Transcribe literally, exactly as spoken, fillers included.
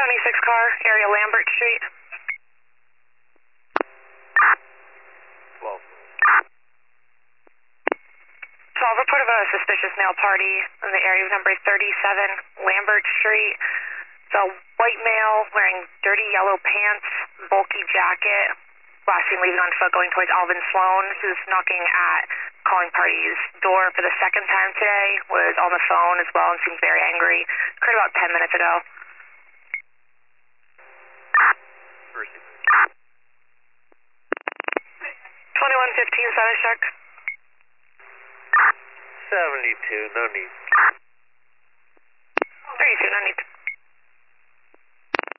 seventy-six car, area Lambert Street. twelve. twelve, report of a suspicious male party in the area of number thirty-seven Lambert Street. It's a white male wearing dirty yellow pants, bulky jacket, last seen leaving on foot going towards Alvin Sloan, who's knocking at calling party's door for the second time today, was on the phone as well and seems very angry. Occurred about ten minutes ago. twenty-one fifteen status check. seventy-two, no need. thirty-two, no need.